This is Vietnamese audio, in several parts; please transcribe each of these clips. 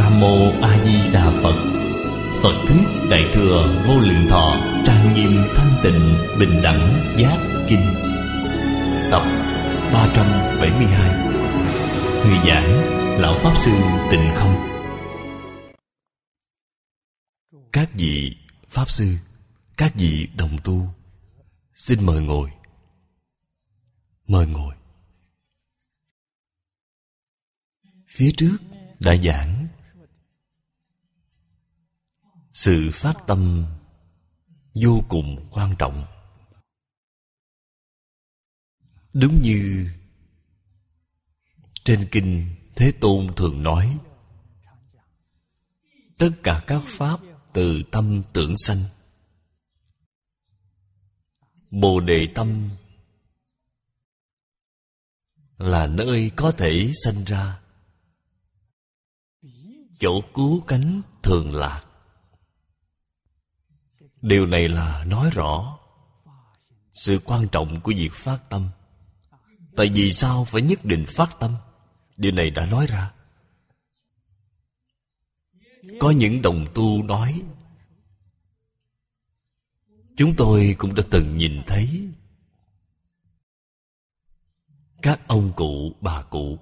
Nam Mô A Di Đà Phật. Phật thuyết Đại thừa Vô Lượng Thọ trang nghiêm thanh tịnh bình đẳng giác kinh. Tập 372. Người giảng Lão Pháp Sư Tịnh Không. Các vị Pháp Sư, các vị đồng tu, xin mời ngồi. Mời ngồi. Phía trước đã giảng sự phát tâm vô cùng quan trọng. Đúng như trên kinh Thế Tôn thường nói, tất cả các pháp từ tâm tưởng sanh. Bồ Đề tâm là nơi có thể sanh ra, chỗ cứu cánh thường lạc. Điều này là nói rõ sự quan trọng của việc phát tâm. Tại vì sao phải nhất định phát tâm? Điều này đã nói ra. Có những đồng tu nói, chúng tôi cũng đã từng nhìn thấy các ông cụ, bà cụ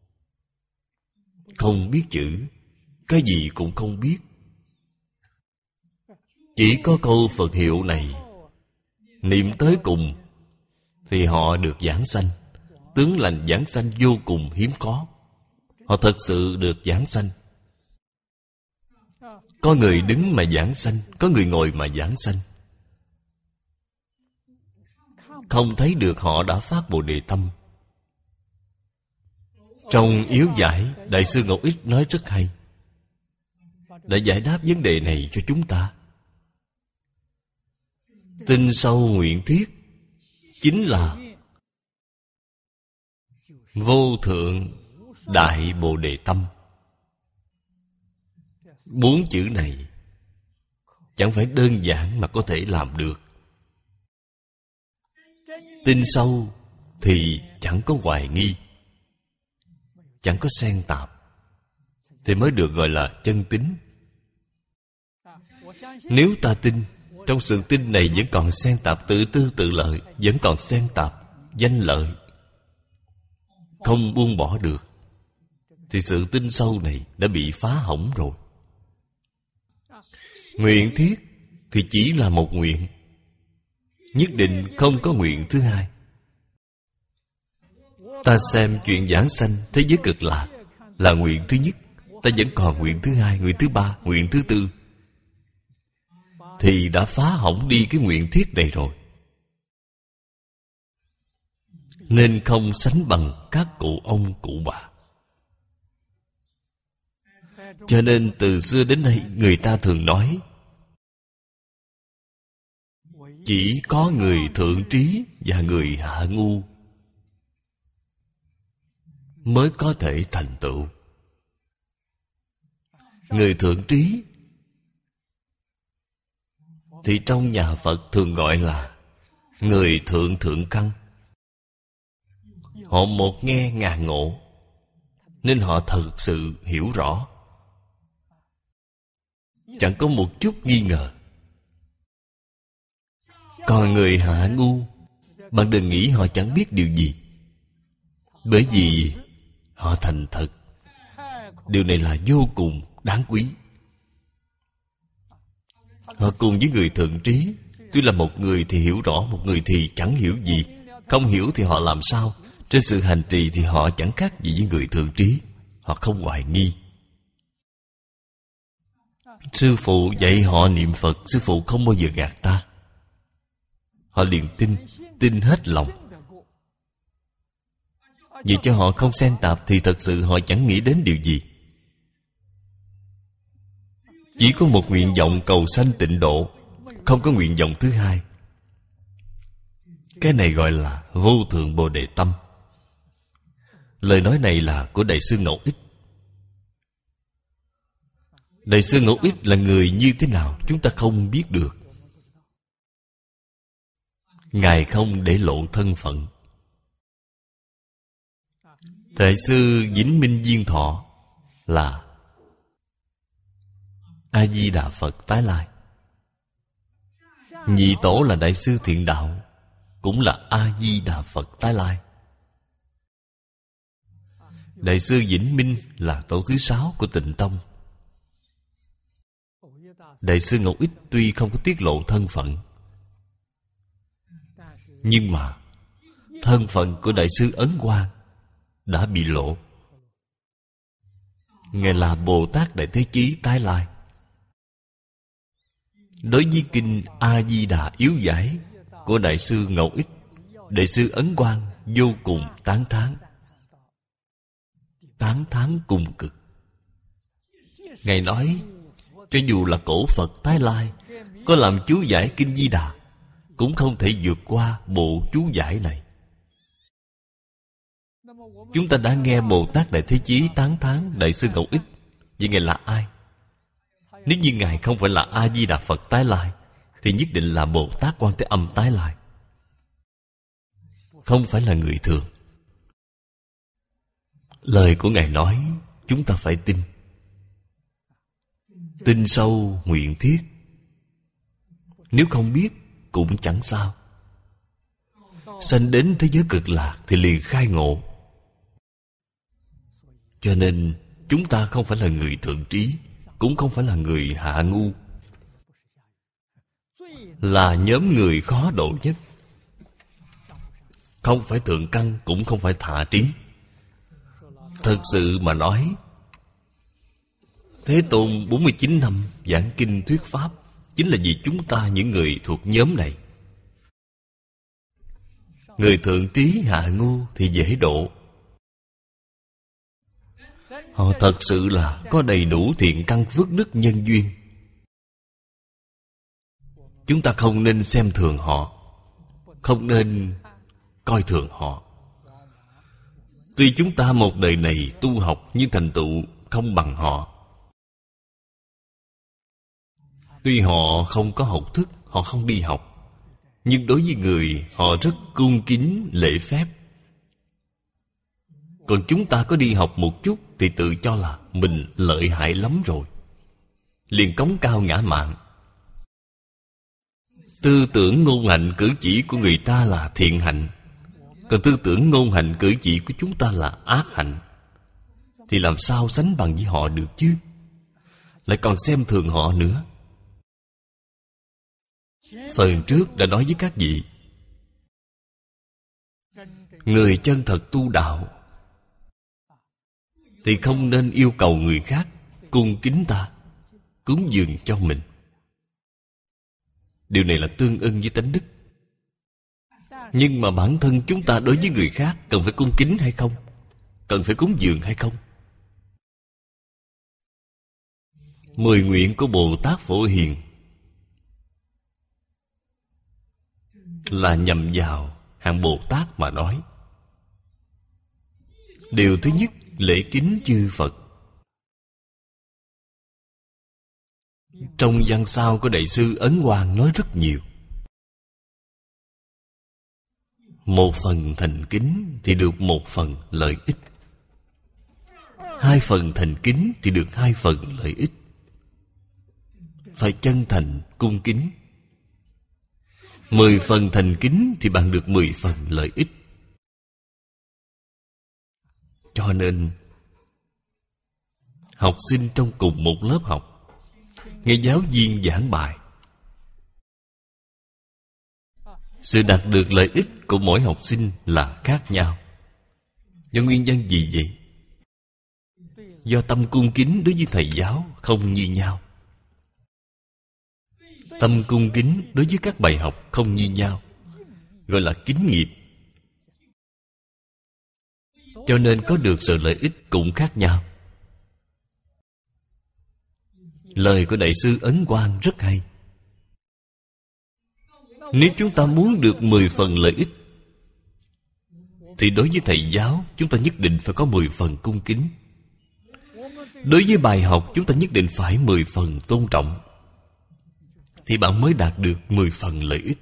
không biết chữ, cái gì cũng không biết. Chỉ có câu Phật hiệu này niệm tới cùng thì họ được giảng sanh. Tướng lành giảng sanh vô cùng hiếm có. Họ thật sự được giảng sanh. Có người đứng mà giảng sanh, có người ngồi mà giảng sanh. Không thấy được họ đã phát Bồ Đề tâm. Trong yếu giải, Đại sư Ngọc Ích nói rất hay, đã giải đáp vấn đề này cho chúng ta. Tin sâu nguyện thiết chính là vô thượng đại Bồ Đề tâm. 4 chữ này chẳng phải đơn giản mà có thể làm được. Tin sâu thì chẳng có hoài nghi, chẳng có xen tạp, thì mới được gọi là chân tín. Nếu ta tin, trong sự tin này vẫn còn xen tạp tự tư tự lợi, vẫn còn xen tạp danh lợi, không buông bỏ được, thì sự tin sâu này đã bị phá hỏng rồi. Nguyện thiết thì chỉ là một nguyện, nhất định không có nguyện thứ hai. Ta xem chuyện giảng sanh thế giới cực lạc là nguyện thứ nhất, ta vẫn còn nguyện thứ hai, nguyện thứ ba, nguyện thứ tư, thì đã phá hỏng đi cái nguyện thiết này rồi. Nên không sánh bằng các cụ ông cụ bà. Cho nên từ xưa đến nay người ta thường nói, chỉ có người thượng trí và người hạ ngu mới có thể thành tựu. Người thượng trí thì trong nhà Phật thường gọi là người thượng căn. Họ một nghe ngàn ngộ, nên họ thật sự hiểu rõ, chẳng có một chút nghi ngờ. Còn người hạ ngu, bạn đừng nghĩ họ chẳng biết điều gì, bởi vì họ thành thật. Điều này là vô cùng đáng quý. Họ cùng với người thượng trí, tuy là một người thì hiểu rõ, một người thì chẳng hiểu gì. Không hiểu thì họ làm sao? Trên sự hành trì thì họ chẳng khác gì với người thượng trí. Họ không hoài nghi. Sư phụ dạy họ niệm Phật, sư phụ không bao giờ gạt ta. Họ liền tin hết lòng. Vì cho họ không xen tạp thì thật sự họ chẳng nghĩ đến điều gì. Chỉ có một nguyện vọng cầu sanh tịnh độ, không có nguyện vọng thứ hai. Cái này gọi là vô thượng Bồ Đề tâm. Lời nói này là của Đại sư Ngẫu Ích. Đại sư Ngẫu Ích là người như thế nào chúng ta không biết được. Ngài không để lộ thân phận. Đại sư Vĩnh Minh Viên Thọ là A Di Đà Phật tái lai. Nhị tổ là Đại sư Thiện Đạo, cũng là A Di Đà Phật tái lai. Đại sư Vĩnh Minh là tổ thứ 6 của Tịnh Tông. Đại sư Ngọc Ích tuy không có tiết lộ thân phận, nhưng mà thân phận của Đại sư Ấn Quang đã bị lộ. Ngài là Bồ Tát Đại Thế Chí tái lai. Đối với kinh A Di Đà yếu giải của Đại sư Ngọc Ích, Đại sư Ấn Quang vô cùng tán thán. Tán thán cùng cực. Ngài nói, cho dù là cổ Phật tái lai có làm chú giải kinh Di Đà, cũng không thể vượt qua bộ chú giải này. Chúng ta đã nghe Bồ Tát Đại Thế Chí tán thán Đại sư Ngọc Ích. Vậy Ngài là ai? Nếu như Ngài không phải là A Di Đà Phật tái lai, thì nhất định là Bồ Tát Quan Thế Âm tái lai, không phải là người thường. Lời của Ngài nói chúng ta phải tin. Tin sâu nguyện thiết. Nếu không biết cũng chẳng sao. Sanh đến thế giới cực lạc thì liền khai ngộ. Cho nên chúng ta không phải là người thượng trí, cũng không phải là người hạ ngu, là nhóm người khó độ nhất. Không phải thượng căn, cũng không phải thhạ trí. Thật sự mà nói, Thế Tôn 49 năm giảng kinh thuyết pháp chính là vì chúng ta những người thuộc nhóm này. Người thượng trí hạ ngu thì dễ độ. Họ thật sự là có đầy đủ thiện căn phước đức nhân duyên. Chúng ta không nên xem thường họ, không nên coi thường họ. Tuy chúng ta một đời này tu học nhưng thành tựu không bằng họ. Tuy họ không có học thức, họ không đi học, nhưng đối với người họ rất cung kính lễ phép. Còn chúng ta có đi học một chút thì tự cho là mình lợi hại lắm rồi, liền cống cao ngã mạn. Tư tưởng ngôn hành cử chỉ của người ta là thiện hạnh, còn tư tưởng ngôn hành cử chỉ của chúng ta là ác hạnh, thì làm sao sánh bằng với họ được chứ? Lại còn xem thường họ nữa. Phần trước đã nói với các vị, người chân thật tu đạo thì không nên yêu cầu người khác cung kính ta, cúng dường cho mình. Điều này là tương ưng với tánh đức. Nhưng mà bản thân chúng ta đối với người khác cần phải cung kính hay không? Cần phải cúng dường hay không? 10 nguyện của Bồ Tát Phổ Hiền là nhằm vào hạng Bồ Tát mà nói. Điều thứ nhất, lễ kính chư Phật. Trong văn sao của Đại sư Ấn Quang nói rất nhiều. Một phần thành kính thì được một phần lợi ích. 2 phần thành kính thì được 2 phần lợi ích. Phải chân thành cung kính. 10 phần thành kính thì bạn được 10 phần lợi ích. Cho nên học sinh trong cùng một lớp học, nghe giáo viên giảng bài, sự đạt được lợi ích của mỗi học sinh là khác nhau. Do nguyên nhân gì vậy? Do tâm cung kính đối với thầy giáo không như nhau. Tâm cung kính đối với các bài học không như nhau, gọi là kính nghiệp. Cho nên có được sự lợi ích cũng khác nhau. Lời của Đại sư Ấn Quang rất hay. Nếu chúng ta muốn được 10 phần lợi ích, thì đối với thầy giáo chúng ta nhất định phải có 10 phần cung kính. Đối với bài học chúng ta nhất định phải 10 phần tôn trọng, thì bạn mới đạt được 10 phần lợi ích.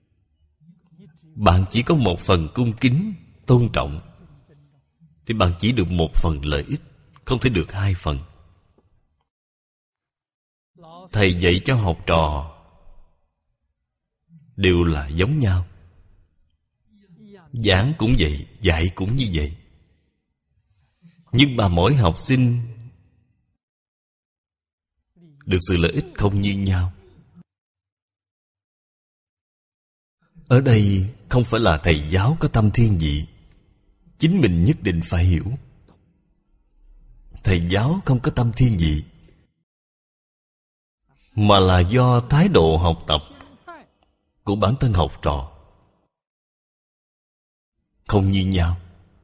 Bạn chỉ có 1 phần cung kính, tôn trọng, thì bạn chỉ được 1 phần lợi ích, không thể được 2 phần. thầy dạy cho học trò đều là giống nhau. Giảng cũng vậy, dạy cũng như vậy. Nhưng mà mỗi học sinh được sự lợi ích không như nhau. Ở đây không phải là thầy giáo có tâm thiên vị, chính mình nhất định phải hiểu. Thầy giáo không có tâm thiên vị, mà là do thái độ học tập của bản thân học trò không như nhau.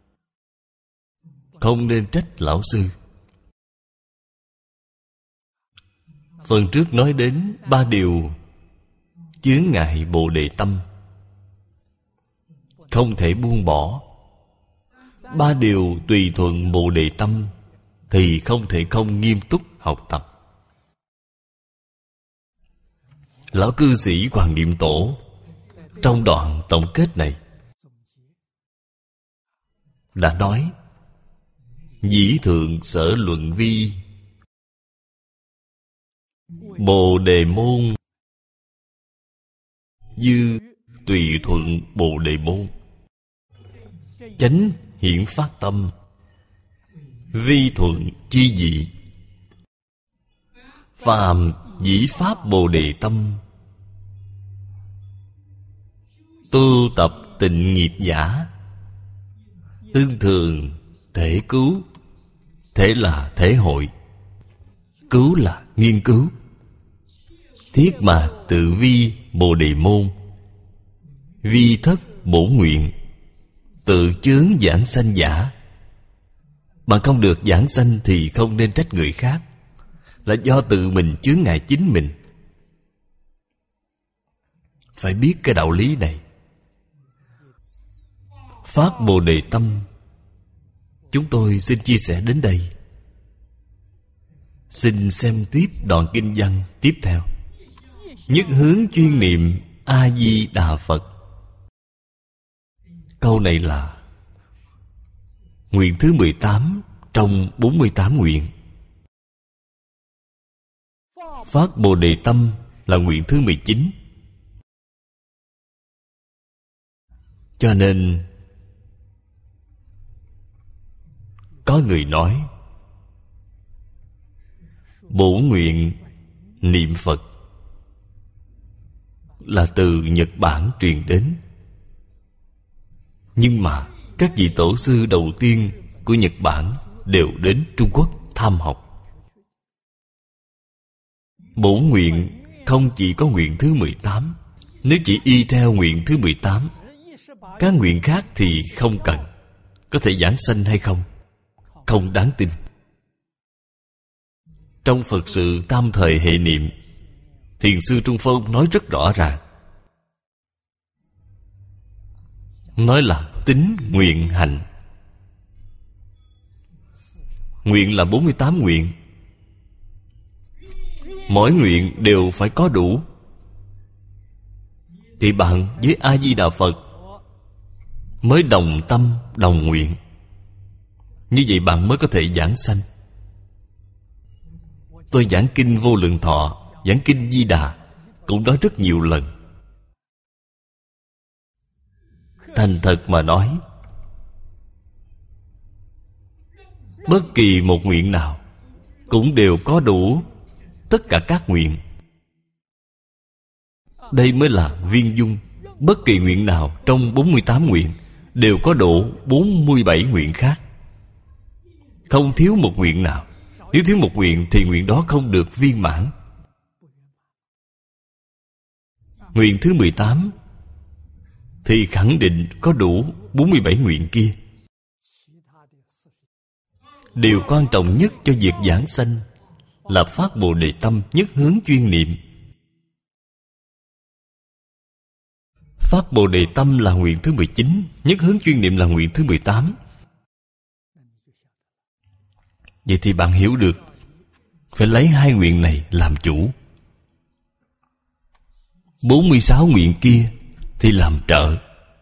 Không nên trách lão sư. Phần trước nói đến 3 điều chướng ngại Bồ Đề tâm, không thể buông bỏ. 3 điều tùy thuận Bồ Đề tâm thì không thể không nghiêm túc học tập. Lão cư sĩ Hoàng Niệm Tổ trong đoạn tổng kết này đã nói: dĩ thượng sở luận vi, Bồ Đề môn dư tùy thuận Bồ Đề môn, chánh hiển phát tâm, vi thuận chi dị, phàm dĩ pháp Bồ Đề tâm, tu tập tịnh nghiệp giả, ưng thường thể cứu. Thể là thể hội, cứu là nghiên cứu. Thiết mạc tự vi Bồ Đề môn, vi thất bổ nguyện, tự chướng giảng sanh giả. Bạn không được giảng sanh thì không nên trách người khác, là do tự mình chướng ngại chính mình. Phải biết cái đạo lý này. Phát Bồ Đề tâm, chúng tôi xin chia sẻ đến đây. Xin xem tiếp đoạn kinh văn tiếp theo. Nhất hướng chuyên niệm A-di-đà Phật. Câu này là nguyện thứ 18 trong 48 nguyện. Phát Bồ Đề tâm là nguyện thứ 19. Cho nên có người nói bổn nguyện niệm Phật là từ Nhật Bản truyền đến. Nhưng mà các vị tổ sư đầu tiên của Nhật Bản đều đến Trung Quốc tham học. Bổn nguyện không chỉ có nguyện thứ 18. Nếu chỉ y theo nguyện thứ 18, các nguyện khác thì không cần. Có thể giảng sanh hay không? Không đáng tin. Trong Phật sự tam thời hệ niệm, Thiền sư Trung Phong nói rất rõ ràng. Nói là tín nguyện hành. Nguyện là 48 nguyện. Mỗi nguyện đều phải có đủ. Thì bạn với A-di-đà Phật mới đồng tâm, đồng nguyện. Như vậy bạn mới có thể giảng sanh. Tôi giảng kinh Vô Lượng Thọ, giảng kinh Di Đà cũng nói rất nhiều lần. Thành thật mà nói, bất kỳ một nguyện nào cũng đều có đủ tất cả các nguyện. Đây mới là viên dung. Bất kỳ nguyện nào trong 48 nguyện đều có đủ 47 nguyện khác. Không thiếu một nguyện nào. Nếu thiếu một nguyện thì nguyện đó không được viên mãn. Nguyện thứ 18 thì khẳng định có đủ 47 nguyện kia. Điều quan trọng nhất cho việc giảng sanh là phát Bồ Đề tâm, nhất hướng chuyên niệm. Phát Bồ Đề tâm là nguyện thứ 19, nhất hướng chuyên niệm là nguyện thứ 18. Vậy thì bạn hiểu được phải lấy hai nguyện này làm chủ. 46 nguyện kia thì làm trợ.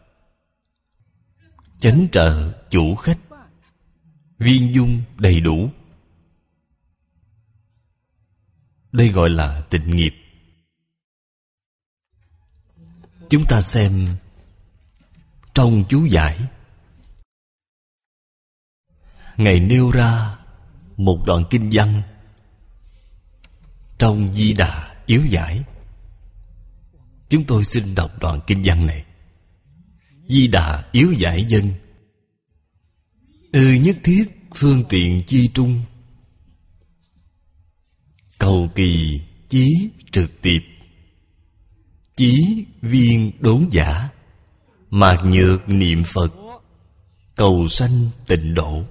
Chánh trợ, chủ khách, viên dung đầy đủ. Đây gọi là tịnh nghiệp. Chúng ta xem trong chú giải, Ngài nêu ra một đoạn kinh văn trong Di Đà Yếu Giải. Chúng tôi xin đọc đoạn kinh văn này. Di Đà Yếu Giải Dân: nhất thiết phương tiện chi trung, cầu kỳ chí trực tiệp, chí viên đốn giả, mạc nhược niệm Phật, cầu sanh tịnh độ.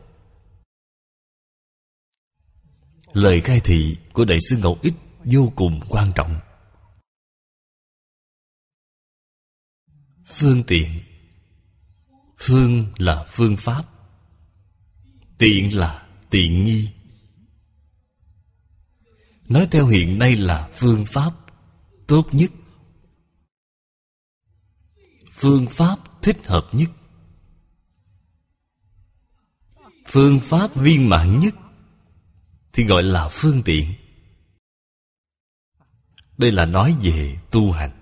Lời khai thị của Đại sư Ngẫu Ích vô cùng quan trọng. Phương tiện. Phương là phương pháp, tiện là tiện nghi. Nói theo hiện nay là phương pháp tốt nhất, phương pháp thích hợp nhất, phương pháp viên mãn nhất thì gọi là phương tiện. Đây là nói về tu hành.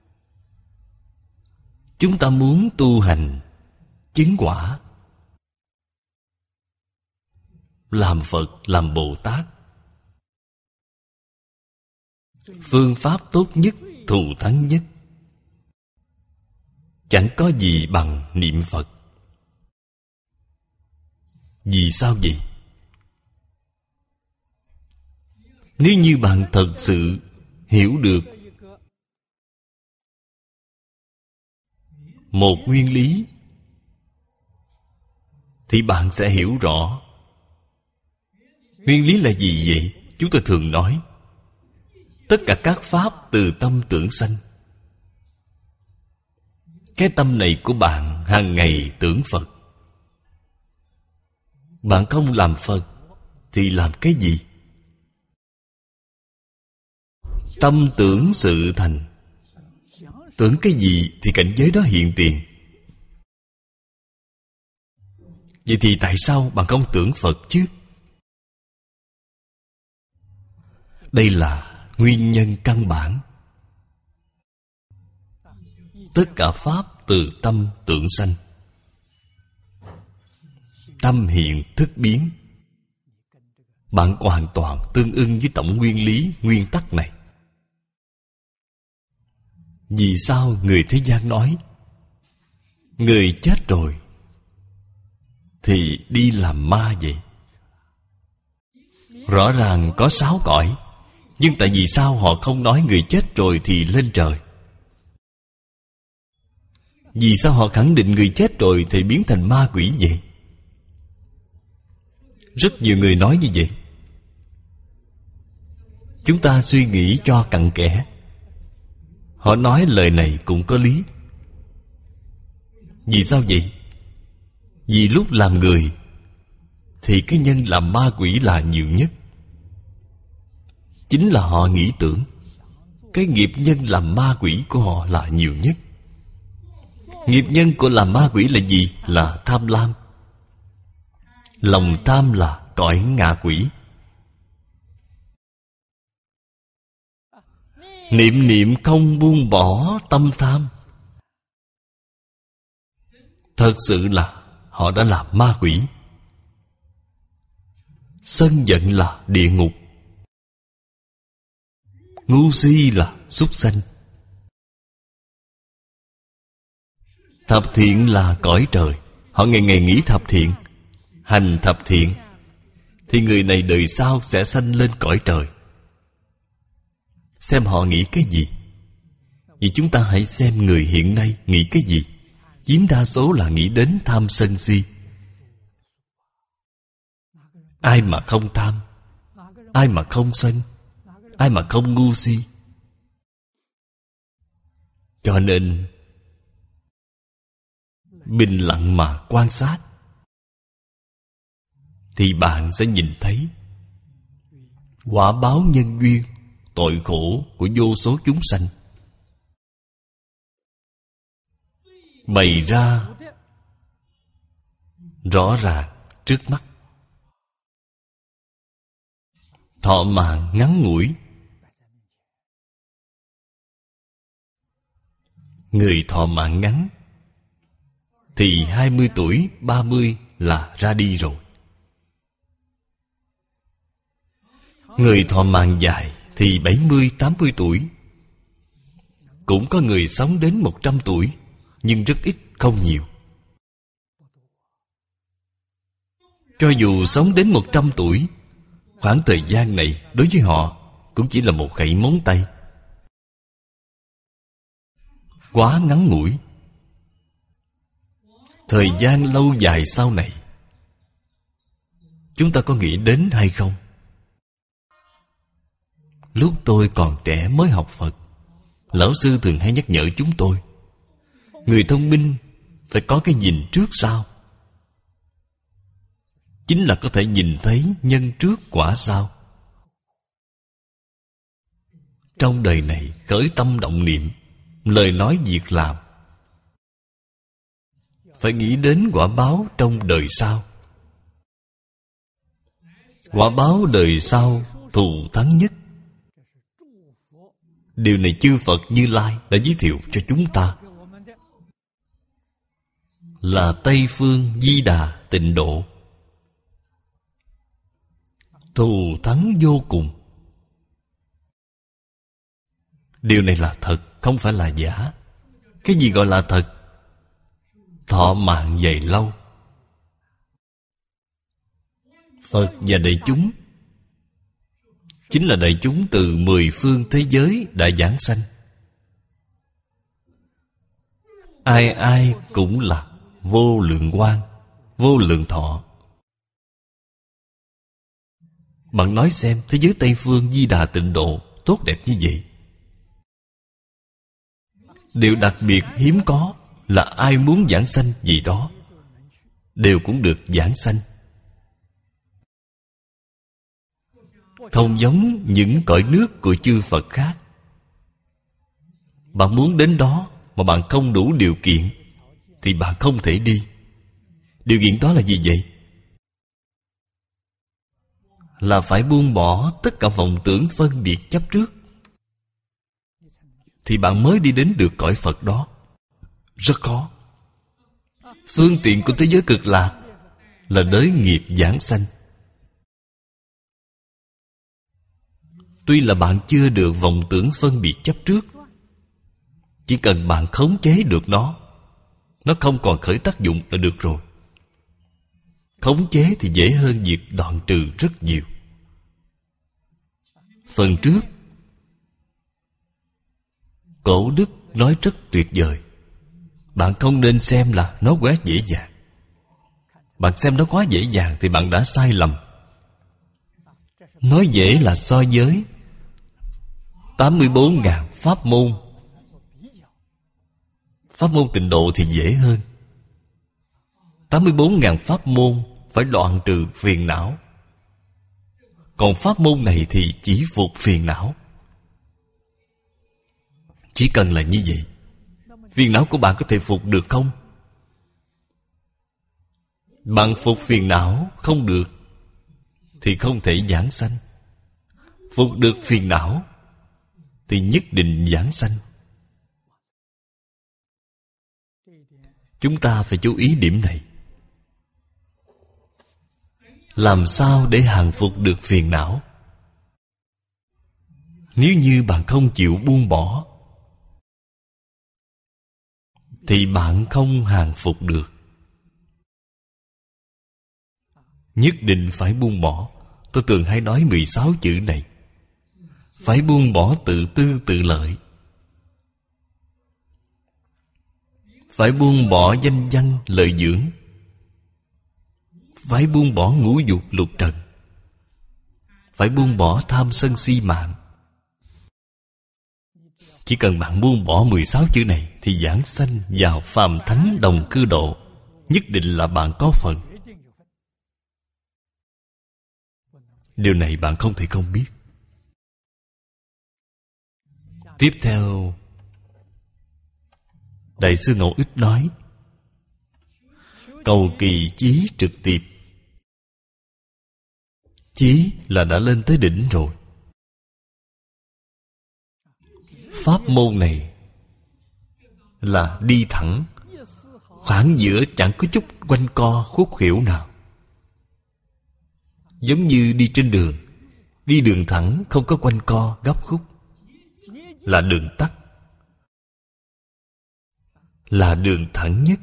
Chúng ta muốn tu hành chứng quả, làm Phật, làm Bồ Tát, phương pháp tốt nhất, thù thắng nhất, chẳng có gì bằng niệm Phật. Vì sao vậy? Nếu như bạn thật sự hiểu được một nguyên lý thì bạn sẽ hiểu rõ. Nguyên lý là gì vậy? Chúng tôi thường nói tất cả các pháp từ tâm tưởng sanh. Cái tâm này của bạn hàng ngày tưởng Phật. Bạn không làm Phật thì làm cái gì? Tâm tưởng sự thành. Tưởng cái gì thì cảnh giới đó hiện tiền. Vậy thì tại sao bạn không tưởng Phật chứ? Đây là nguyên nhân căn bản. Tất cả pháp từ tâm tưởng sanh. Tâm hiện thức biến. Bạn hoàn toàn tương ưng với tổng nguyên lý, nguyên tắc này. Vì sao người thế gian nói người chết rồi thì đi làm ma vậy? Rõ ràng có 6 cõi, nhưng tại vì sao họ không nói người chết rồi thì lên trời? Vì sao họ khẳng định người chết rồi thì biến thành ma quỷ vậy? Rất nhiều người nói như vậy. Chúng ta suy nghĩ cho cặn kẽ. Họ nói lời này cũng có lý. Vì sao vậy? Vì lúc làm người thì cái nhân làm ma quỷ là nhiều nhất. Chính là họ nghĩ tưởng. Cái nghiệp nhân làm ma quỷ của họ là nhiều nhất. Nghiệp nhân của làm ma quỷ là gì? Là tham lam. Lòng tham là cõi ngạ quỷ. Niệm niệm không buông bỏ tâm tham. Thật sự là họ đã làm ma quỷ. Sân giận là địa ngục. Ngu si là súc sanh. Thập thiện là cõi trời. Họ ngày ngày nghĩ thập thiện, hành thập thiện, thì người này đời sau sẽ sanh lên cõi trời. Xem họ nghĩ cái gì. Vì chúng ta hãy xem người hiện nay nghĩ cái gì. Chiếm đa số là nghĩ đến tham sân si. Ai mà không tham? Ai mà không sân? Ai mà không ngu si? Cho nên bình lặng mà quan sát thì bạn sẽ nhìn thấy quả báo nhân duyên, tội khổ của vô số chúng sanh bày ra rõ ràng trước mắt. Thọ mạng ngắn ngủi, Người thọ mạng ngắn thì 20 tuổi, 30 là ra đi rồi. Người thọ mạng dài thì 70, 80 tuổi. Cũng có người sống đến 100 tuổi, nhưng rất ít, không nhiều. Cho dù sống đến 100 tuổi, khoảng thời gian này đối với họ cũng chỉ là một khẩy móng tay, quá ngắn ngủi. Thời gian lâu dài sau này, chúng ta có nghĩ đến hay không? Lúc tôi còn trẻ mới học Phật, lão sư thường hay nhắc nhở chúng tôi, người thông minh phải có cái nhìn trước sau, chính là có thể nhìn thấy nhân trước quả sau. Trong đời này khởi tâm động niệm, lời nói việc làm, phải nghĩ đến quả báo trong đời sau. Quả báo đời sau thù thắng nhất. Điều này chư Phật Như Lai đã giới thiệu cho chúng ta, là Tây Phương Di Đà Tịnh Độ. Thù thắng vô cùng. Điều này là thật, không phải là giả. Cái gì gọi là thật? Thọ mạng dày lâu. Phật và đại chúng chính là đại chúng từ 10 phương thế giới đã giảng sanh. Ai ai cũng là vô lượng quang, vô lượng thọ. Bạn nói xem, thế giới Tây Phương Di Đà Tịnh Độ tốt đẹp như vậy. Điều đặc biệt hiếm có là ai muốn giảng sanh gì đó đều cũng được giảng sanh. Không giống những cõi nước của chư Phật khác. Bạn muốn đến đó mà bạn không đủ điều kiện thì bạn không thể đi. Điều kiện đó là gì vậy? Là phải buông bỏ tất cả vọng tưởng phân biệt chấp trước, thì bạn mới đi đến được cõi Phật đó. Rất khó. Phương tiện của thế giới cực lạc là đới nghiệp giảng sanh. Tuy là bạn chưa được vọng tưởng phân biệt chấp trước, chỉ cần bạn khống chế được nó không còn khởi tác dụng là được rồi. Khống chế thì dễ hơn việc đoạn trừ rất nhiều. Phần trước Cổ đức nói rất tuyệt vời. Bạn không nên xem là nó quá dễ dàng. Bạn xem nó quá dễ dàng thì bạn đã sai lầm. Nói dễ là so với 84.000 pháp môn. Pháp môn tịnh độ thì dễ hơn. 84.000 pháp môn phải đoạn trừ phiền não. Còn pháp môn này thì chỉ phục phiền não. Chỉ cần là như vậy. Phiền não của bạn có thể phục được không? Bạn phục phiền não không được thì không thể giảng sanh. Phục được phiền não thì nhất định giảng sanh. Chúng ta phải chú ý điểm này. Làm sao để hàng phục được phiền não? Nếu như bạn không chịu buông bỏ thì bạn không hàng phục được. Nhất định phải buông bỏ. Tôi thường hay nói 16 chữ này. Phải buông bỏ tự tư tự lợi. Phải buông bỏ danh văn lợi dưỡng. Phải buông bỏ ngũ dục lục trần. Phải buông bỏ tham sân si mạng. Chỉ cần bạn buông bỏ 16 chữ này thì giảng sanh vào phàm thánh đồng cư độ. Nhất định là bạn có phần. Điều này bạn không thể không biết. Tiếp theo, Đại sư Ngẫu Ích nói: cầu kỳ chí trực tiếp. Chí là đã lên tới đỉnh rồi. Pháp môn này là đi thẳng, khoảng giữa chẳng có chút quanh co khúc khuỷu nào. Giống như đi trên đường, đi đường thẳng không có quanh co góc khúc, là đường tắt, là đường thẳng nhất,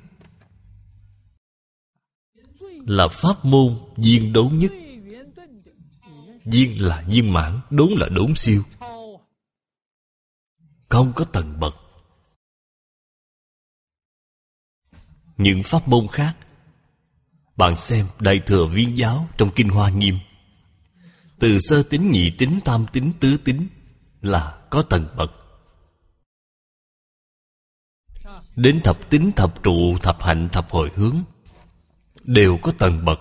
là pháp môn viên đốn nhất. Viên là viên mãn, đốn là đốn siêu, không có tầng bậc. Những pháp môn khác, bạn xem Đại Thừa Viên Giáo trong Kinh Hoa Nghiêm, từ sơ tín, nhị tín, tam tín, tứ tín là có tầng bậc. Đến thập tín, thập trụ, thập hạnh, thập hồi hướng đều có tầng bậc.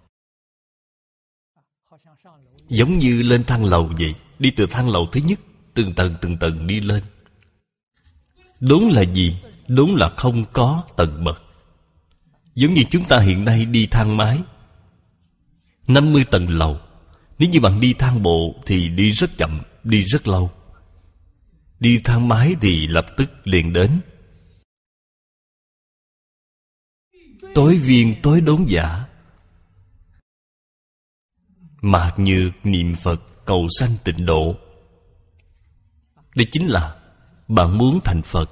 Giống như lên thang lầu vậy, đi từ thang lầu thứ nhất, từng tầng đi lên. Đốn là gì? Đốn là không có tầng bậc. Giống như chúng ta hiện nay đi thang máy 50 tầng lầu. Nếu như bạn đi thang bộ thì đi rất chậm, đi rất lâu. Đi thang máy thì lập tức liền đến. Tối viên tối đốn giả, mạt nhược niệm Phật cầu sanh tịnh độ. Đây chính là bạn muốn thành Phật,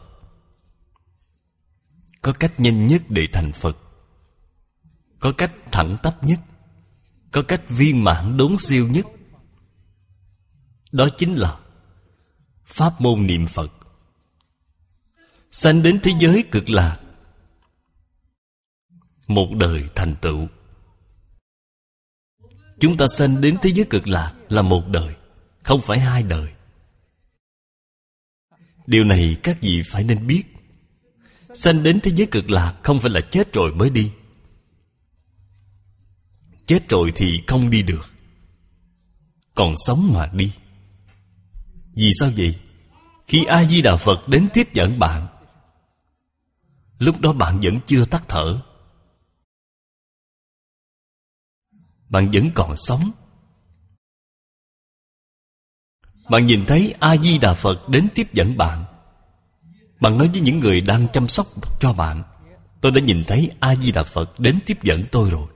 có cách nhanh nhất để thành Phật, có cách thẳng tắp nhất, có cách viên mãn đốn siêu nhất. Đó chính là pháp môn niệm Phật. Sanh đến thế giới cực lạc, một đời thành tựu. Chúng ta sanh đến thế giới cực lạc là một đời, không phải hai đời. Điều này các vị phải nên biết. Sanh đến thế giới cực lạc không phải là chết rồi mới đi. Chết rồi thì không đi được, còn sống mà đi. Vì sao vậy? Khi A-di-đà Phật đến tiếp dẫn bạn, lúc đó bạn vẫn chưa tắt thở, bạn vẫn còn sống. Bạn nhìn thấy A-di-đà Phật đến tiếp dẫn bạn, bạn nói với những người đang chăm sóc cho bạn: tôi đã nhìn thấy A-di-đà Phật đến tiếp dẫn tôi rồi.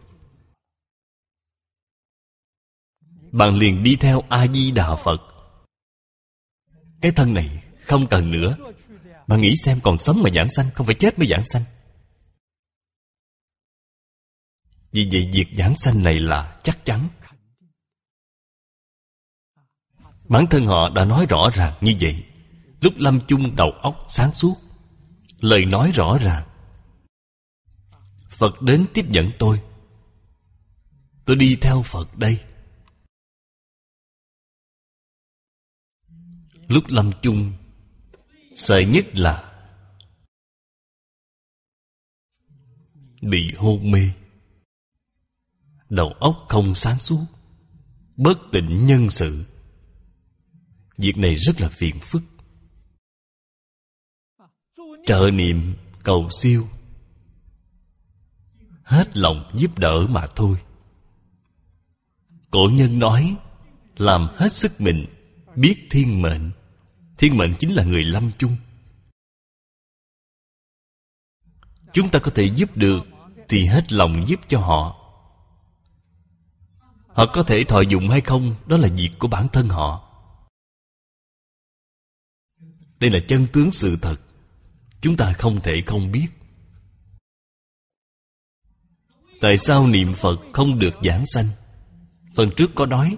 Bạn liền đi theo A-di-đà Phật. Cái thân này không cần nữa. Bạn nghĩ xem, còn sống mà giảng sanh, không phải chết mới giảng sanh. Vì vậy việc giảng sanh này là chắc chắn. Bản thân họ đã nói rõ ràng như vậy. Lúc lâm chung đầu óc sáng suốt, lời nói rõ ràng. Phật đến tiếp dẫn tôi đi theo Phật đây. Lúc lâm chung, sợ nhất là bị hôn mê, đầu óc không sáng suốt, bất tỉnh nhân sự. Việc này rất là phiền phức. Trợ niệm cầu siêu, hết lòng giúp đỡ mà thôi. Cổ nhân nói: làm hết sức mình, biết thiên mệnh. Thiên mệnh chính là người lâm chung. Chúng ta có thể giúp được thì hết lòng giúp cho họ. Họ có thể thọ dụng hay không, đó là việc của bản thân họ. Đây là chân tướng sự thật, chúng ta không thể không biết. Tại sao niệm Phật không được giảng sanh? Phần trước có nói,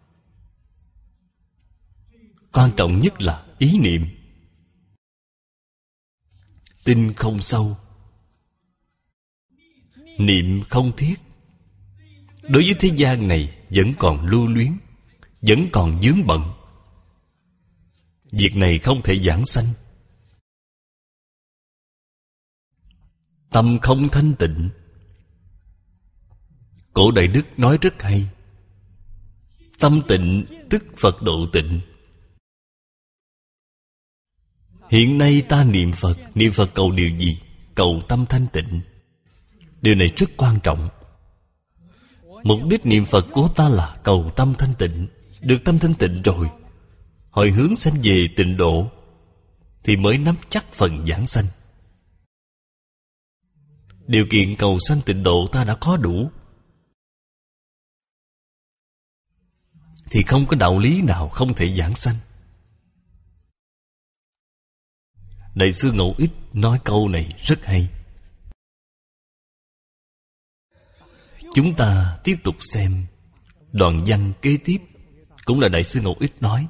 quan trọng nhất là ý niệm. Tin không sâu, niệm không thiết. Đối với thế gian này vẫn còn lưu luyến, vẫn còn vướng bận. Việc này không thể giảng sanh. Tâm không thanh tịnh. Cổ Đại Đức nói rất hay: tâm tịnh tức Phật độ tịnh. Hiện nay ta niệm Phật cầu điều gì? Cầu tâm thanh tịnh. Điều này rất quan trọng. Mục đích niệm Phật của ta là cầu tâm thanh tịnh. Được tâm thanh tịnh rồi, hồi hướng sanh về tịnh độ, thì mới nắm chắc phần giảng sanh. Điều kiện cầu sanh tịnh độ ta đã có đủ, thì không có đạo lý nào không thể giảng sanh. Đại sư Ngẫu Ích nói câu này rất hay. Chúng ta tiếp tục xem đoạn văn kế tiếp, cũng là Đại sư Ngẫu Ích nói: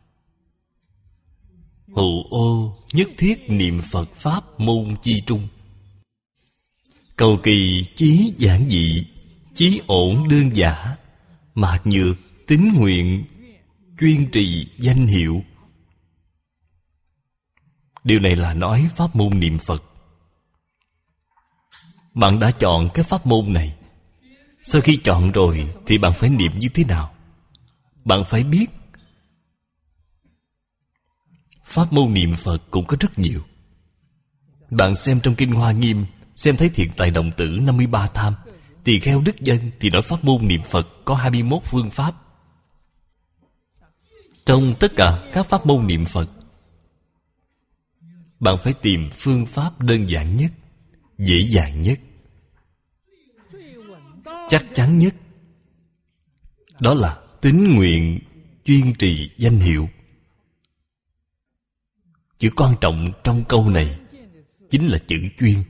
hữu ô nhất thiết niệm Phật pháp môn chi trung, cầu kỳ chí giản dị, chí ổn đơn giả, mạc nhược tín nguyện, chuyên trì danh hiệu. Điều này là nói pháp môn niệm Phật. Bạn đã chọn cái pháp môn này. Sau khi chọn rồi thì bạn phải niệm như thế nào? Bạn phải biết. Pháp môn niệm Phật cũng có rất nhiều. Bạn xem trong Kinh Hoa Nghiêm, xem thấy Thiện Tài Đồng Tử 53 tham, Tỳ Kheo Đức Dân thì nói pháp môn niệm Phật có 21 phương pháp. Trong tất cả các pháp môn niệm Phật, bạn phải tìm phương pháp đơn giản nhất, dễ dàng nhất, chắc chắn nhất. Đó là tín nguyện, chuyên trì danh hiệu. Chữ quan trọng trong câu này chính là chữ chuyên.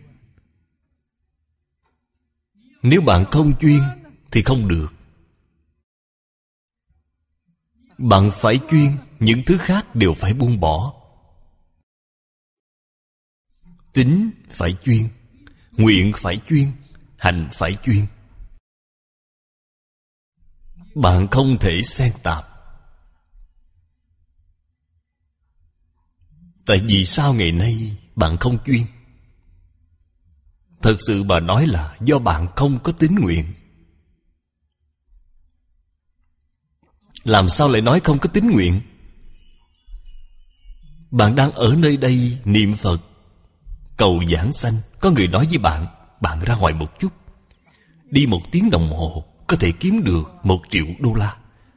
Nếu bạn không chuyên thì không được. Bạn phải chuyên, những thứ khác đều phải buông bỏ. Tín phải chuyên, nguyện phải chuyên, hành phải chuyên. Bạn không thể xen tạp. Tại vì sao ngày nay bạn không chuyên? Thật sự bà nói là do bạn không có tín nguyện. Làm sao lại nói không có tín nguyện? Bạn đang ở nơi đây niệm Phật, cầu giảng sanh. Có người nói với bạn: bạn ra ngoài một chút, đi 1 tiếng đồng hồ có thể kiếm được 1 triệu đô la.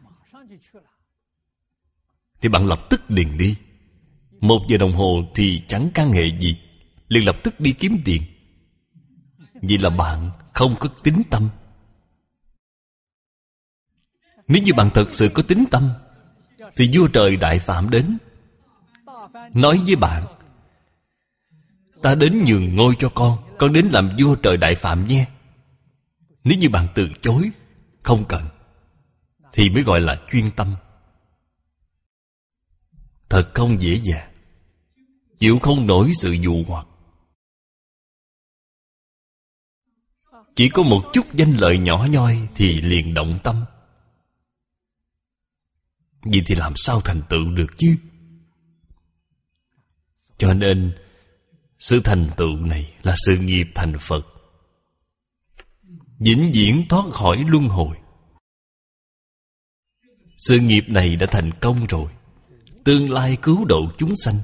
Thì bạn lập tức liền đi. 1 giờ đồng hồ thì chẳng can hệ gì, liền lập tức đi kiếm tiền. Vậy là bạn không có tín tâm. Nếu như bạn thật sự có tín tâm thì vua trời Đại Phạm đến, nói với bạn: ta đến nhường ngôi cho con đến làm vua trời Đại Phạm nhé. Nếu như bạn từ chối, không cần, thì mới gọi là chuyên tâm. Thật không dễ dàng, chịu không nổi sự dụ hoặc. Chỉ có một chút danh lợi nhỏ nhoi thì liền động tâm. Vậy thì làm sao thành tựu được chứ? Cho nên sự thành tựu này là sự nghiệp thành Phật, vĩnh viễn thoát khỏi luân hồi. Sự nghiệp này đã thành công rồi, tương lai cứu độ chúng sanh.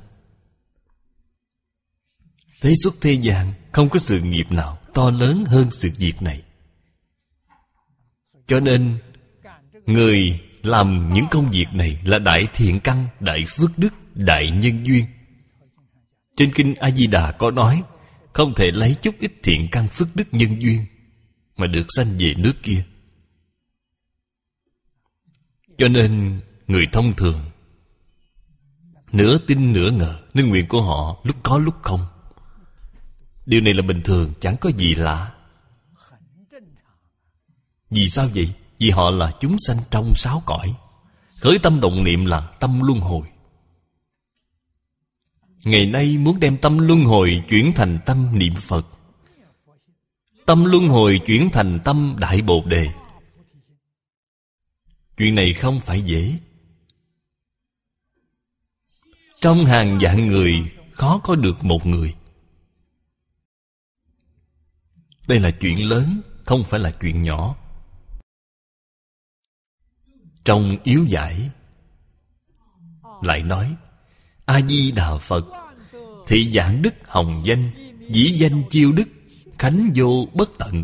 Thế xuất thế gian không có sự nghiệp nào to lớn hơn sự việc này. Cho nên người làm những công việc này là đại thiện căn, đại phước đức, đại nhân duyên. Trên Kinh A Di Đà có nói: không thể lấy chút ít thiện căn phước đức nhân duyên mà được sanh về nước kia. Cho nên người thông thường nửa tin nửa ngờ, nên nguyện của họ lúc có lúc không. Điều này là bình thường, chẳng có gì lạ. Vì sao vậy? Vì họ là chúng sanh trong 6 cõi. Khởi tâm động niệm là tâm luân hồi. Ngày nay muốn đem tâm luân hồi chuyển thành tâm niệm Phật, tâm luân hồi chuyển thành tâm Đại Bồ Đề, chuyện này không phải dễ. Trong hàng vạn người khó có được một người. Đây là chuyện lớn, không phải là chuyện nhỏ. Trong Yếu Giải lại nói: A Di Đà Phật, thị giảng đức hồng danh, dĩ danh chiêu đức, khánh vô bất tận.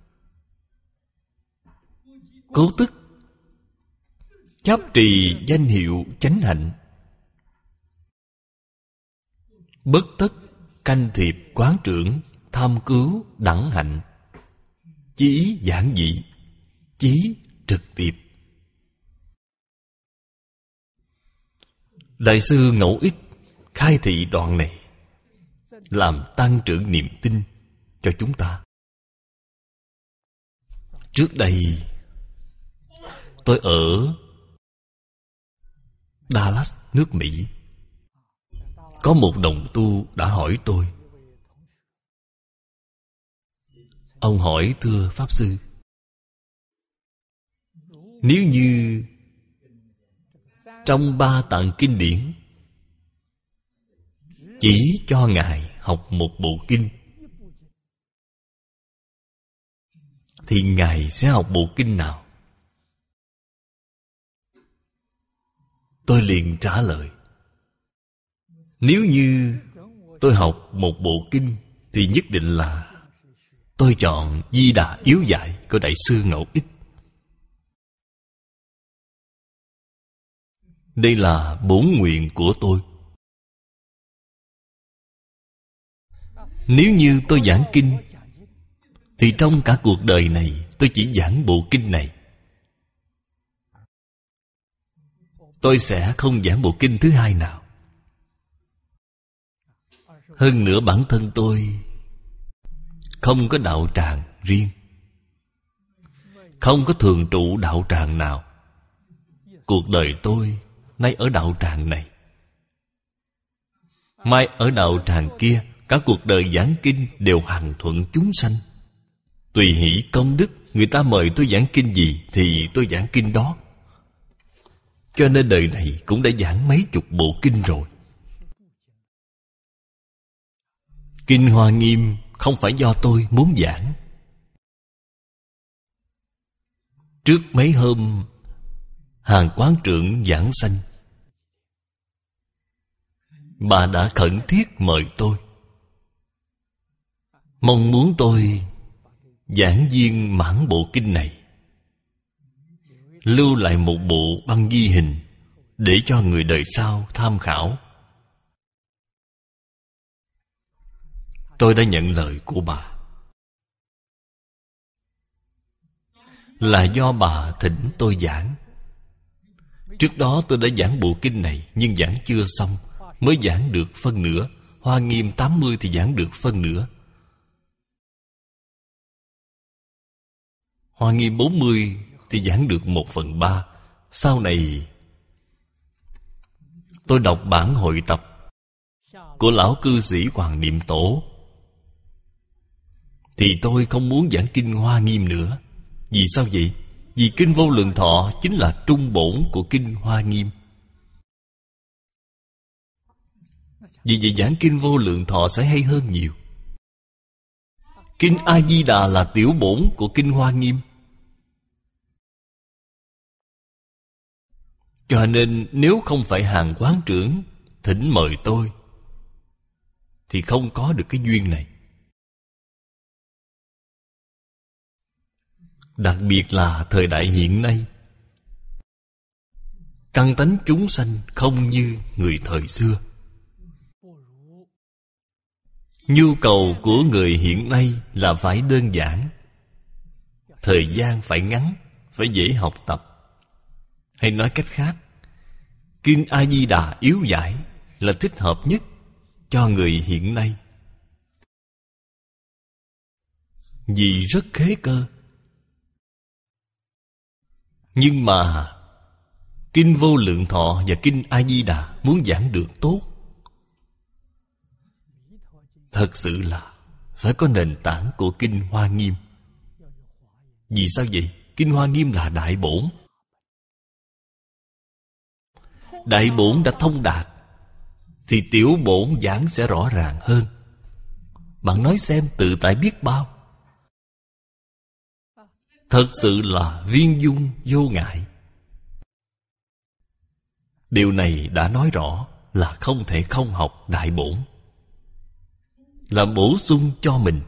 Cố tức chấp trì danh hiệu chánh hạnh, bất tất canh thiệp quán trưởng, tham cứu, đẳng hạnh. Chí ý giản dị, chí trực tiếp. Đại sư Ngẫu Ích khai thị đoạn này, làm tăng trưởng niềm tin cho chúng ta. Trước đây tôi ở Dallas, nước Mỹ. Có một đồng tu đã hỏi tôi. Ông hỏi: thưa Pháp Sư, nếu như trong 3 tạng kinh điển chỉ cho Ngài học một bộ kinh, thì Ngài sẽ học bộ kinh nào? Tôi liền trả lời: nếu như tôi học một bộ kinh thì nhất định là tôi chọn Di Đà Yếu Giải của Đại sư Ngẫu Ích. Đây là bổn nguyện của tôi. Nếu như tôi giảng kinh thì trong cả cuộc đời này tôi chỉ giảng bộ kinh này. Tôi sẽ không giảng bộ kinh thứ hai nào. Hơn nữa bản thân tôi không có đạo tràng riêng, không có thường trụ đạo tràng nào. Cuộc đời tôi nay ở đạo tràng này, mai ở đạo tràng kia. Cả cuộc đời giảng kinh đều hằng thuận chúng sanh, tùy hỷ công đức. Người ta mời tôi giảng kinh gì thì tôi giảng kinh đó. Cho nên đời này cũng đã giảng mấy chục bộ kinh rồi. Kinh Hoa Nghiêm không phải do tôi muốn giảng. Trước mấy hôm Hàng quán trưởng giảng sanh, bà đã khẩn thiết mời tôi, mong muốn tôi giảng viên mãn bộ kinh này, lưu lại một bộ băng ghi hình để cho người đời sau tham khảo. Tôi đã nhận lời của bà. Là do bà thỉnh tôi giảng. Trước đó tôi đã giảng bộ kinh này, nhưng giảng chưa xong, mới giảng được phân nửa. Hoa Nghiêm 80 thì giảng được phân nửa. Hoa Nghiêm 40 thì giảng được 1/3. Sau này tôi đọc bản hội tập của lão cư sĩ Hoàng Niệm Tổ, thì tôi không muốn giảng kinh Hoa Nghiêm nữa. Vì sao vậy? Vì kinh Vô Lượng Thọ chính là trung bổn của kinh Hoa Nghiêm. Vì vậy giảng kinh Vô Lượng Thọ sẽ hay hơn nhiều. Kinh A Di Đà là tiểu bổn của kinh Hoa Nghiêm. Cho nên nếu không phải Hàng quán trưởng thỉnh mời tôi thì không có được cái duyên này. Đặc biệt là thời đại hiện nay, căn tánh chúng sanh không như người thời xưa. Nhu cầu của người hiện nay là phải đơn giản, thời gian phải ngắn, phải dễ học tập. Hay nói cách khác, kinh A Di Đà Yếu Giải là thích hợp nhất cho người hiện nay, vì rất khế cơ. Nhưng mà kinh Vô Lượng Thọ và kinh A Di Đà muốn giảng được tốt, thật sự là phải có nền tảng của kinh Hoa Nghiêm. Vì sao vậy? Kinh Hoa Nghiêm là đại bổn. Đại bổn đã thông đạt thì tiểu bổn giảng sẽ rõ ràng hơn. Bạn nói xem, tự tại biết bao. Thật sự là viên dung vô ngại. Điều này đã nói rõ là không thể không học đại bổn, làm bổ sung cho mình,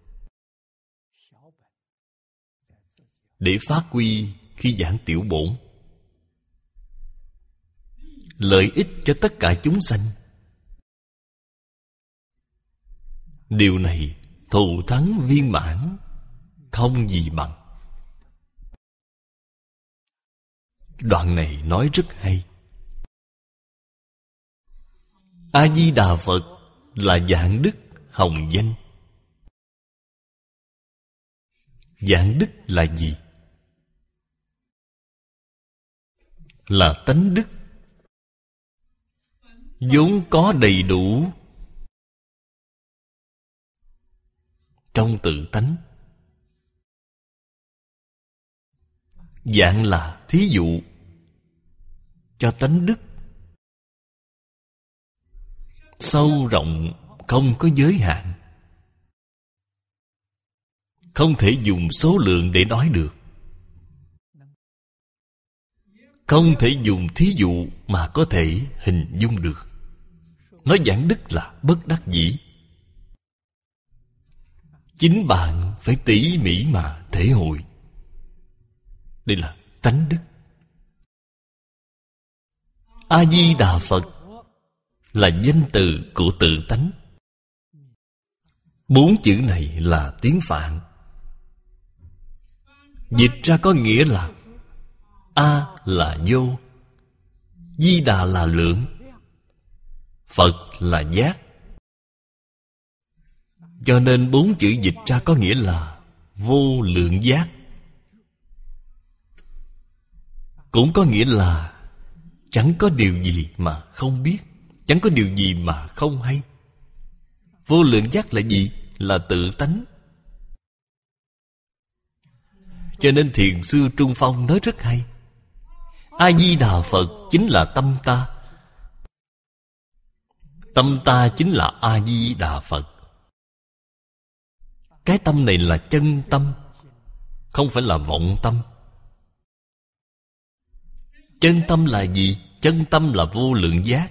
để phát huy khi giảng tiểu bổn, lợi ích cho tất cả chúng sanh. Điều này thù thắng viên mãn, không gì bằng. Đoạn này nói rất hay. A-di-đà Phật là dạng đức hồng danh. Dạng đức là gì? Là tánh đức vốn có đầy đủ trong tự tánh. Dạng là thí dụ cho tánh đức sâu rộng, không có giới hạn, không thể dùng số lượng để nói được, không thể dùng thí dụ mà có thể hình dung được. Nói giảng đức là bất đắc dĩ. Chính bạn phải tỉ mỉ mà thể hội. Đây là tánh đức. A-di-đà Phật là danh từ của tự tánh. 4 chữ này là tiếng Phạn. Dịch ra có nghĩa là A là vô, Di Đà là lượng, Phật là giác. Cho nên 4 chữ dịch ra có nghĩa là vô lượng giác. Cũng có nghĩa là chẳng có điều gì mà không biết, chẳng có điều gì mà không hay. Vô lượng giác là gì? Là tự tánh. Cho nên Thiền sư Trung Phong nói rất hay. A-di-đà Phật chính là tâm ta. Tâm ta chính là A-di-đà Phật. Cái tâm này là chân tâm, không phải là vọng tâm. Chân tâm là gì? Chân tâm là vô lượng giác.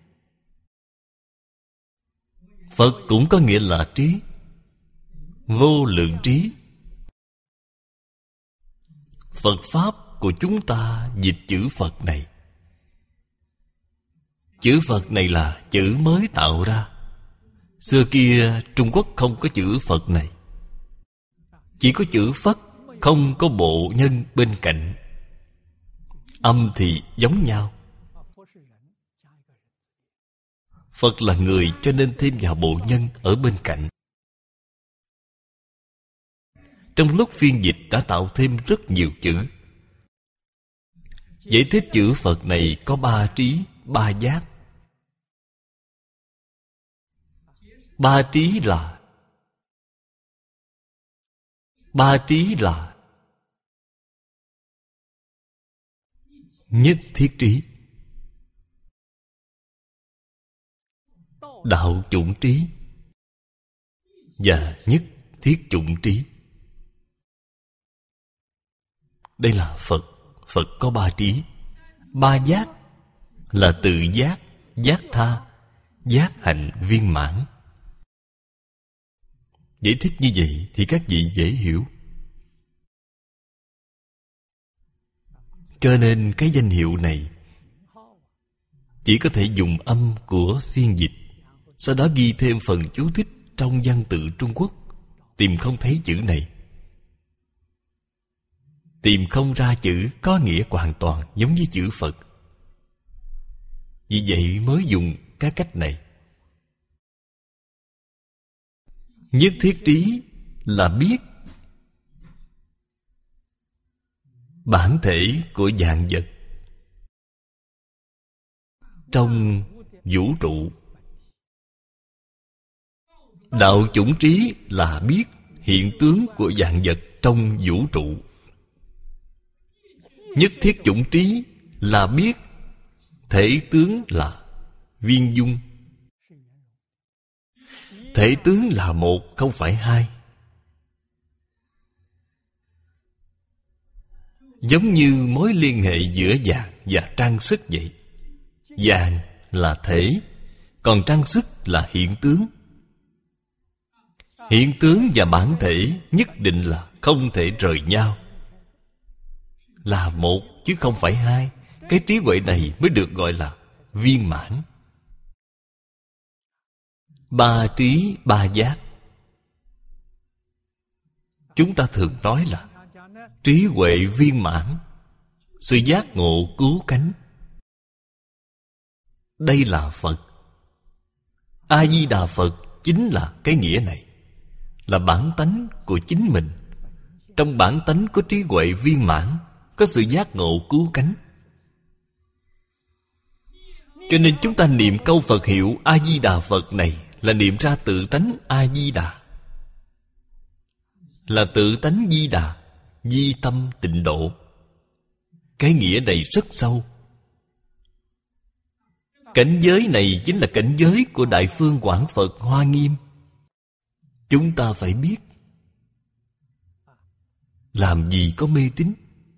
Phật cũng có nghĩa là trí, vô lượng trí. Phật Pháp của chúng ta dịch chữ Phật này. Chữ Phật này là chữ mới tạo ra. Xưa kia Trung Quốc không có chữ Phật này. Chỉ có chữ Phất, không có bộ nhân bên cạnh. Âm thì giống nhau. Phật là người cho nên thêm vào bộ nhân ở bên cạnh. Trong lúc phiên dịch đã tạo thêm rất nhiều chữ. Giải thích chữ Phật này có 3 trí, 3 giác. 3 trí là nhất thiết trí, đạo chủng trí và nhất thiết chủng trí. Đây là Phật. Phật có 3 trí. 3 giác là tự giác, giác tha, giác hạnh viên mãn. Giải thích như vậy thì các vị dễ hiểu. Cho nên cái danh hiệu này chỉ có thể dùng âm của phiên dịch, sau đó ghi thêm phần chú thích trong văn tự Trung Quốc. Tìm không thấy chữ này, tìm không ra chữ có nghĩa hoàn toàn giống với chữ Phật. Vì vậy mới dùng cái cách này. Nhất thiết trí là biết bản thể của vạn vật trong vũ trụ. Đạo chủng trí là biết hiện tướng của vạn vật trong vũ trụ. Nhất thiết chủng trí là biết thể tướng là viên dung. Thể tướng là một, không phải hai. Giống như mối liên hệ giữa vàng và trang sức vậy. Vàng là thể, còn trang sức là hiện tướng. Hiện tướng và bản thể nhất định là không thể rời nhau, là một chứ không phải hai. Cái trí huệ này mới được gọi là viên mãn. 3 trí 3 giác. Chúng ta thường nói là trí huệ viên mãn, sự giác ngộ cứu cánh. Đây là Phật. A-di-đà Phật chính là cái nghĩa này, là bản tánh của chính mình. Trong bản tánh có trí huệ viên mãn, có sự giác ngộ cứu cánh. Cho nên chúng ta niệm câu Phật hiệu A-di-đà Phật này là niệm ra tự tánh A-di-đà, là tự tánh Di Đà, di tâm tịnh độ. Cái nghĩa này rất sâu. Cảnh giới này chính là cảnh giới của Đại Phương Quảng Phật Hoa Nghiêm. Chúng ta phải biết, làm gì có mê tín.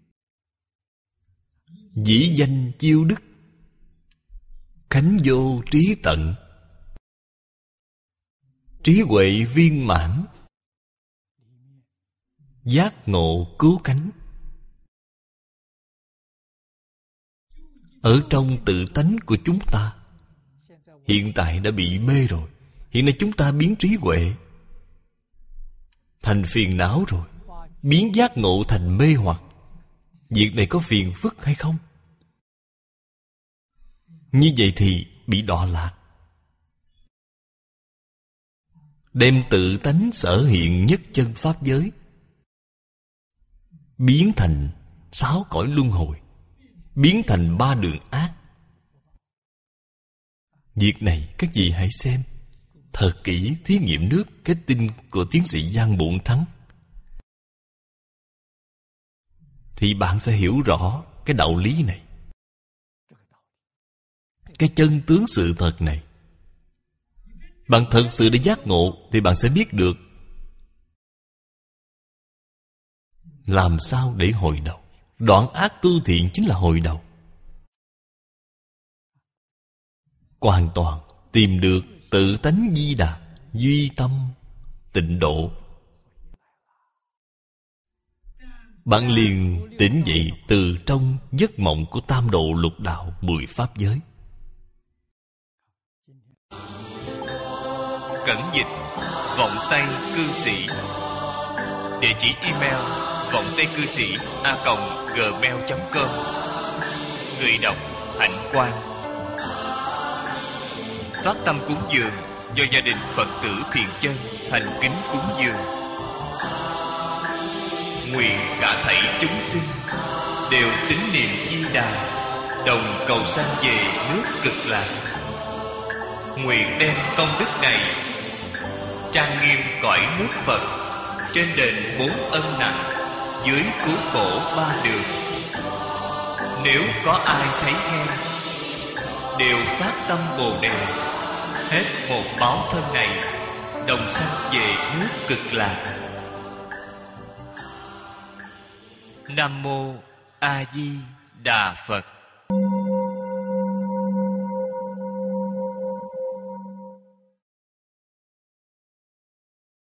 Dĩ danh chiêu đức, khánh vô trí tận, trí huệ viên mãn, giác ngộ cứu cánh. Ở trong tự tánh của chúng ta hiện tại đã bị mê rồi. Hiện nay chúng ta biến trí huệ thành phiền não rồi, biến giác ngộ thành mê hoặc. Việc này có phiền phức hay không? Như vậy thì bị đọa lạc. Đem tự tánh sở hiện nhất chân pháp giới biến thành 6 cõi luân hồi, biến thành 3 đường ác. Việc này các vị hãy xem thật kỹ thí nghiệm nước kết tinh của tiến sĩ Giang Bộn Thắng, thì bạn sẽ hiểu rõ cái đạo lý này, cái chân tướng sự thật này. Bạn thật sự đã giác ngộ thì bạn sẽ biết được làm sao để hồi đầu. Đoạn ác tu thiện chính là hồi đầu. Hoàn toàn tìm được tự tánh Di Đà, duy tâm tịnh độ. Bạn liền tỉnh dậy từ trong giấc mộng của tam độ lục đạo 10 pháp giới. Cẩn dịch Vọng Tây Cư Sĩ. Địa chỉ email vongtaicư sĩ@gmail.com. Người đọc Hạnh Quang. Phát tâm cúng dường do gia đình Phật tử Thiền Chân thành kính cúng dường. Nguyện cả thảy chúng sinh đều tín niệm Di Đà, đồng cầu sanh về nước Cực Lạc. Nguyện đem công đức này trang nghiêm cõi nước Phật, trên đền 4 ân nặng, dưới cứu khổ 3 đường. Nếu có ai thấy nghe, đều phát tâm Bồ Đề, hết một báo thân này, đồng sanh về nước Cực Lạc. Nam mô A Di Đà Phật.